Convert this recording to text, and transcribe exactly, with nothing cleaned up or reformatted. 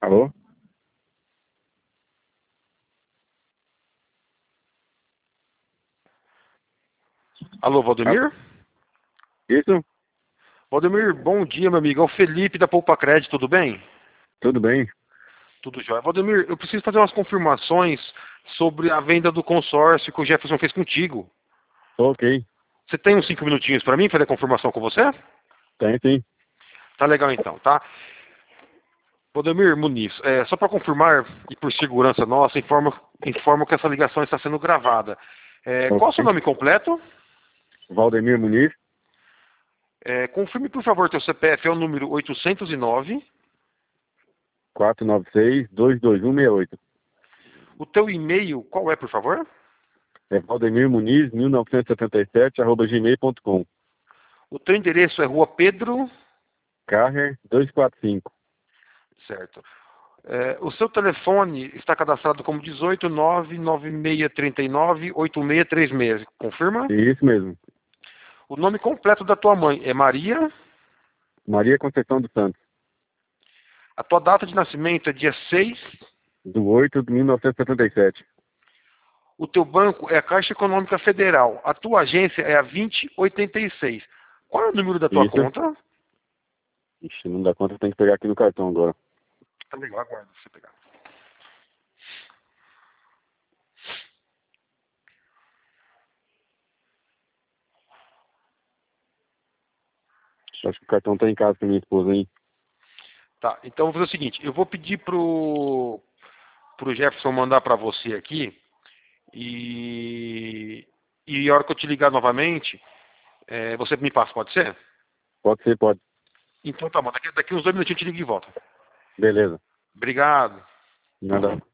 Alô? Alô, Ah, Valdemir? isso? Valdemir, bom dia, meu amigo. É o Felipe da Poupa Crédito, tudo bem? Tudo bem? Tudo jóia. Valdemir, eu preciso fazer umas confirmações sobre a venda do consórcio que o Jefferson fez contigo. Ok. Você tem uns cinco minutinhos para mim fazer a confirmação com você? Tem sim. Tá legal então, tá? Valdemir Muniz, é, só para confirmar e por segurança nossa, informo, informo que essa ligação está sendo gravada. É, qual é o seu Ok. nome completo? Valdemir Muniz, É, confirme, por favor, teu C P F é o número oitocentos e nove. quatro nove seis, dois dois um seis oito. O teu e-mail, qual é, por favor? É Valdemir Muniz, mil novecentos e setenta e sete, arroba gmail ponto com. O teu endereço é Rua Pedro. Carrer duzentos e quarenta e cinco. Certo. É, o seu telefone está cadastrado como dezoito nove nove seis três nove oito seis três seis. Confirma? Isso mesmo. O nome completo da tua mãe é Maria. Maria Conceição dos Santos, A tua data de nascimento é dia seis. do oito de mil novecentos e setenta e sete. O teu banco é a Caixa Econômica Federal. A tua agência é a vinte e oitenta e seis. Qual é o número da tua Isso. conta? Ixi, não dá conta, tem que pegar aqui no cartão agora. Tá legal, aguarda você pegar. Acho que o cartão tá em casa pra minha esposa, hein? Tá, então eu vou fazer o seguinte, eu vou pedir pro, pro Jefferson mandar para você aqui e, e a hora que eu te ligar novamente, é, você me passa, pode ser? Pode ser, pode. Então tá bom, daqui, daqui uns dois minutinhos eu te ligo de volta. Beleza. Obrigado. Nada.